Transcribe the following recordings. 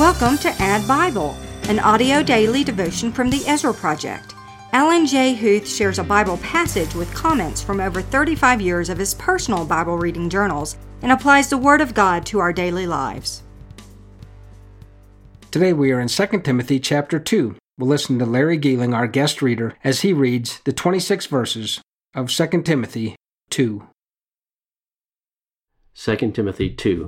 Welcome to Add Bible, an audio daily devotion from the Ezra Project. Alan J. Huth shares a Bible passage with comments from over 35 years of his personal Bible reading journals and applies the Word of God to our daily lives. Today we are in 2 Timothy chapter 2. We'll listen to Larry Geeling, our guest reader, as he reads the 26 verses of 2 Timothy 2. 2 Timothy 2.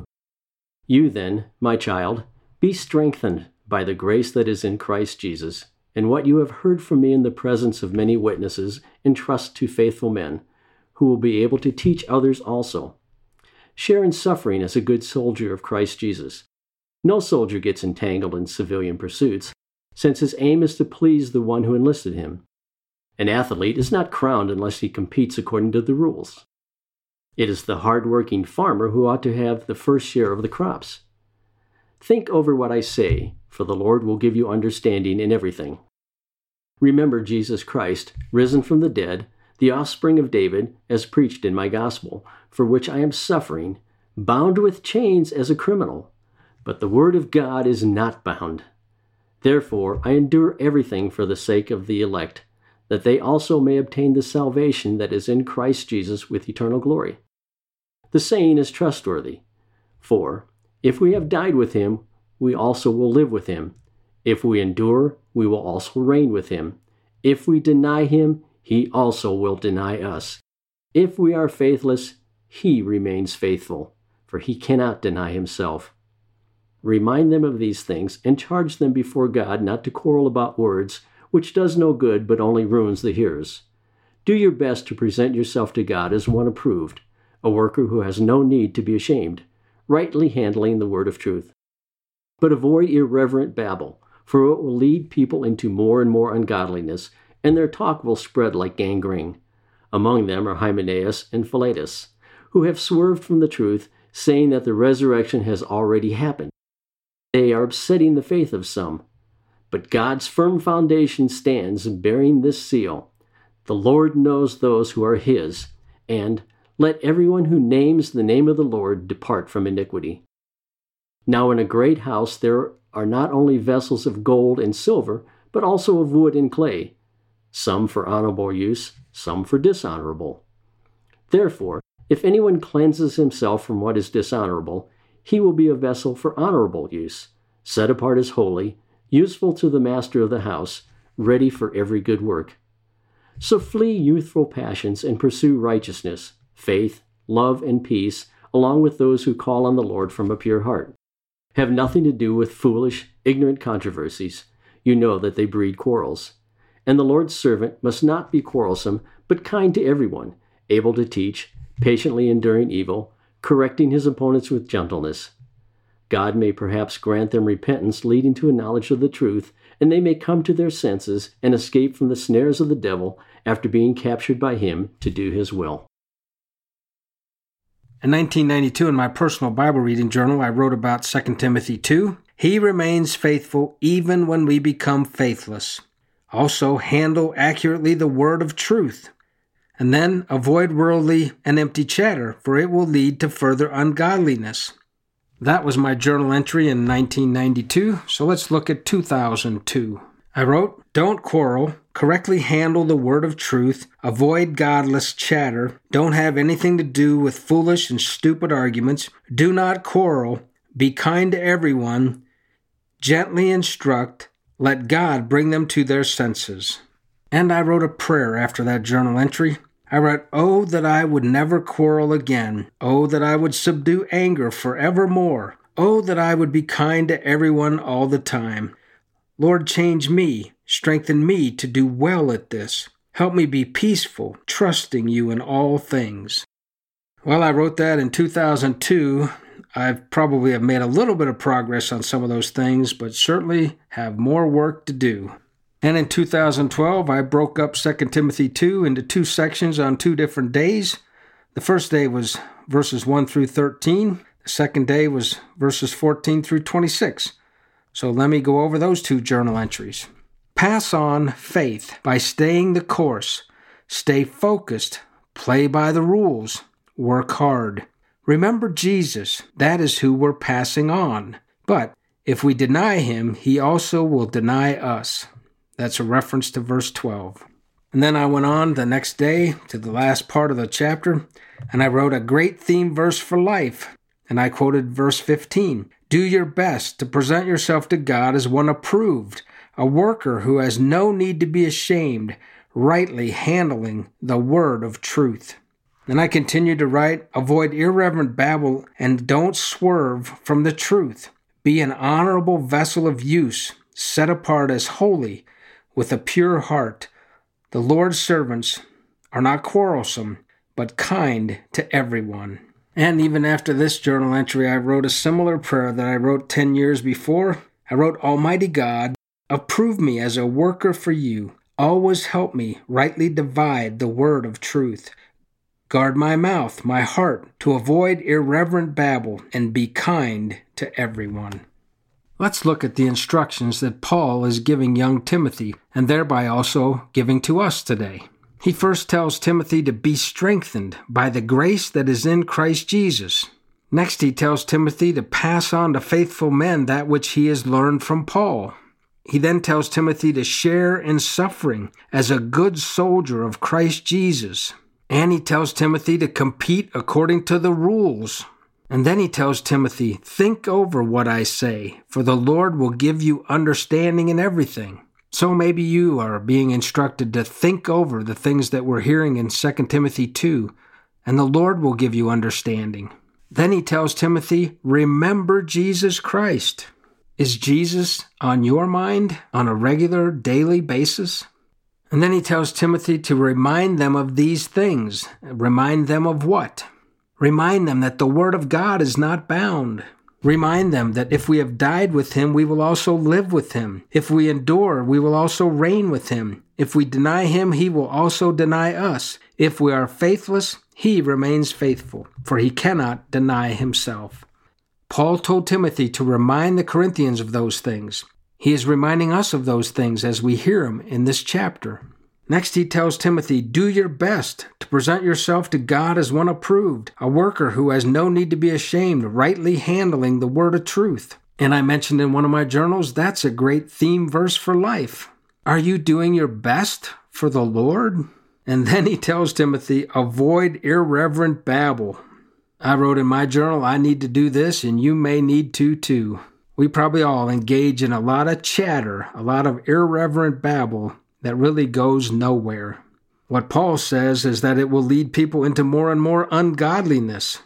You then, my child, be strengthened by the grace that is in Christ Jesus, and what you have heard from me in the presence of many witnesses, entrust to faithful men, who will be able to teach others also. Share in suffering as a good soldier of Christ Jesus. No soldier gets entangled in civilian pursuits, since his aim is to please the one who enlisted him. An athlete is not crowned unless he competes according to the rules. It is the hard-working farmer who ought to have the first share of the crops. Think over what I say, for the Lord will give you understanding in everything. Remember Jesus Christ, risen from the dead, the offspring of David, as preached in my gospel, for which I am suffering, bound with chains as a criminal. But the word of God is not bound. Therefore I endure everything for the sake of the elect, that they also may obtain the salvation that is in Christ Jesus with eternal glory. The saying is trustworthy. For, if we have died with him, we also will live with him. If we endure, we will also reign with him. If we deny him, he also will deny us. If we are faithless, he remains faithful, for he cannot deny himself. Remind them of these things, and charge them before God not to quarrel about words, which does no good but only ruins the hearers. Do your best to present yourself to God as one approved, a worker who has no need to be ashamed, rightly handling the word of truth. But avoid irreverent babble, for it will lead people into more and more ungodliness, and their talk will spread like gangrene. Among them are Hymenaeus and Philetus, who have swerved from the truth, saying that the resurrection has already happened. They are upsetting the faith of some. But God's firm foundation stands, bearing this seal: the Lord knows those who are his, and let everyone who names the name of the Lord depart from iniquity. Now in a great house there are not only vessels of gold and silver, but also of wood and clay, some for honorable use, some for dishonorable. Therefore, if anyone cleanses himself from what is dishonorable, he will be a vessel for honorable use, set apart as holy, useful to the master of the house, ready for every good work. So flee youthful passions and pursue righteousness, faith, love, and peace, along with those who call on the Lord from a pure heart. Have nothing to do with foolish, ignorant controversies. You know that they breed quarrels. And the Lord's servant must not be quarrelsome, but kind to everyone, able to teach, patiently enduring evil, correcting his opponents with gentleness. God may perhaps grant them repentance leading to a knowledge of the truth, and they may come to their senses and escape from the snares of the devil after being captured by him to do his will. In 1992, in my personal Bible reading journal, I wrote about 2 Timothy 2. He remains faithful even when we become faithless. Also, handle accurately the word of truth. And then avoid worldly and empty chatter, for it will lead to further ungodliness. That was my journal entry in 1992, so let's look at 2002. I wrote, don't quarrel, correctly handle the word of truth, avoid godless chatter, don't have anything to do with foolish and stupid arguments, do not quarrel, be kind to everyone, gently instruct, let God bring them to their senses. And I wrote a prayer after that journal entry. I wrote, oh, that I would never quarrel again. Oh, that I would subdue anger forevermore. Oh, that I would be kind to everyone all the time. Lord, change me, strengthen me to do well at this. Help me be peaceful, trusting you in all things. Well, I wrote that in 2002. I probably have made a little bit of progress on some of those things, but certainly have more work to do. And in 2012, I broke up 2 Timothy 2 into two sections on 2 different days. The first day was verses 1 through 13. The second day was verses 14 through 26. So let me go over those 2 journal entries. Pass on faith by staying the course. Stay focused. Play by the rules. Work hard. Remember Jesus. That is who we're passing on. But If we deny him, he also will deny us. That's a reference to verse 12. And then I went on the next day to the last part of the chapter, and I wrote a great theme verse for life. And I quoted verse 15. Do your best to present yourself to God as one approved, a worker who has no need to be ashamed, rightly handling the word of truth. Then I continued to write, avoid irreverent babble and don't swerve from the truth. Be an honorable vessel of use, set apart as holy, with a pure heart. The Lord's servants are not quarrelsome, but kind to everyone. And even after this journal entry, I wrote a similar prayer that I wrote 10 years before. I wrote, Almighty God, approve me as a worker for you. Always help me rightly divide the word of truth. Guard my mouth, my heart, to avoid irreverent babble and be kind to everyone. Let's look at the instructions that Paul is giving young Timothy, and thereby also giving to us today. He first tells Timothy to be strengthened by the grace that is in Christ Jesus. Next, he tells Timothy to pass on to faithful men that which he has learned from Paul. He then tells Timothy to share in suffering as a good soldier of Christ Jesus. And he tells Timothy to compete according to the rules. And then he tells Timothy, think over what I say, for the Lord will give you understanding in everything. So maybe you are being instructed to think over the things that we're hearing in 2 Timothy 2, and the Lord will give you understanding. Then he tells Timothy, remember Jesus Christ. Is Jesus on your mind on a regular, daily basis? And then he tells Timothy to remind them of these things. Remind them of what? Remind them that the Word of God is not bound. Remind them that if we have died with him, we will also live with him. If we endure, we will also reign with him. If we deny him, he will also deny us. If we are faithless, he remains faithful, for he cannot deny himself. Paul told Timothy to remind the Corinthians of those things. He is reminding us of those things as we hear him in this chapter. Next, he tells Timothy, do your best to present yourself to God as one approved, a worker who has no need to be ashamed, rightly handling the word of truth. And I mentioned in one of my journals, that's a great theme verse for life. Are you doing your best for the Lord? And then he tells Timothy, avoid irreverent babble. I wrote in my journal, I need to do this, and you may need to too. We probably all engage in a lot of chatter, a lot of irreverent babble that really goes nowhere. What Paul says is that it will lead people into more and more ungodliness.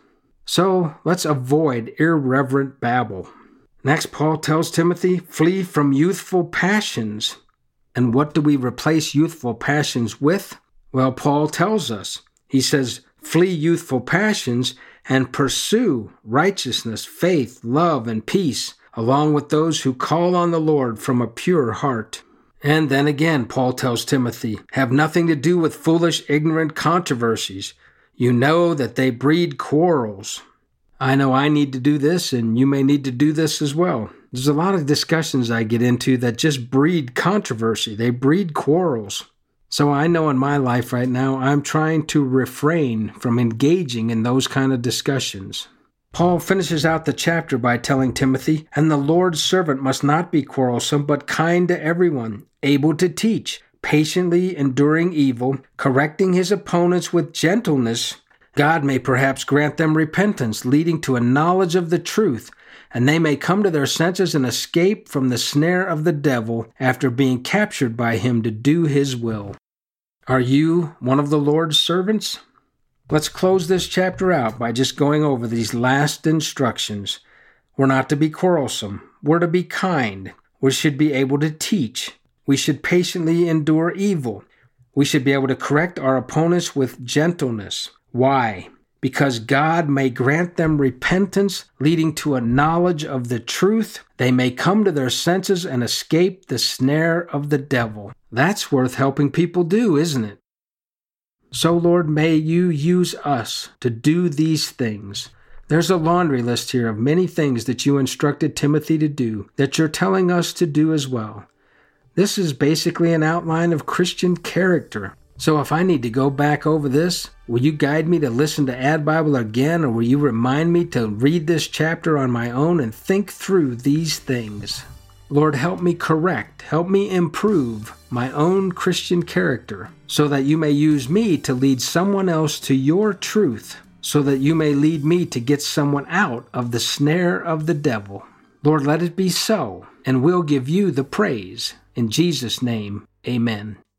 So let's avoid irreverent babble. Next, Paul tells Timothy, flee from youthful passions. And what do we replace youthful passions with? Well, Paul tells us. He says, flee youthful passions and pursue righteousness, faith, love, and peace, along with those who call on the Lord from a pure heart. And then again, Paul tells Timothy, have nothing to do with foolish, ignorant controversies. You know that they breed quarrels. I know I need to do this, and you may need to do this as well. There's a lot of discussions I get into that just breed controversy. They breed quarrels. So I know in my life right now, I'm trying to refrain from engaging in those kind of discussions. Paul finishes out the chapter by telling Timothy, and the Lord's servant must not be quarrelsome, but kind to everyone, able to teach, patiently enduring evil, correcting his opponents with gentleness. God may perhaps grant them repentance, leading to a knowledge of the truth, and they may come to their senses and escape from the snare of the devil after being captured by him to do his will. Are you one of the Lord's servants? Let's close this chapter out by just going over these last instructions. We're not to be quarrelsome. We're to be kind. We should be able to teach. We should patiently endure evil. We should be able to correct our opponents with gentleness. Why? Because God may grant them repentance, leading to a knowledge of the truth. They may come to their senses and escape the snare of the devil. That's worth helping people do, isn't it? So, Lord, may you use us to do these things. There's a laundry list here of many things that you instructed Timothy to do, that you're telling us to do as well. This is basically an outline of Christian character. So if I need to go back over this, will you guide me to listen to Add Bible again, or will you remind me to read this chapter on my own and think through these things? Lord, help me correct, help me improve my own Christian character, so that you may use me to lead someone else to your truth, so that you may lead me to get someone out of the snare of the devil. Lord, let it be so, and we'll give you the praise. In Jesus' name, amen.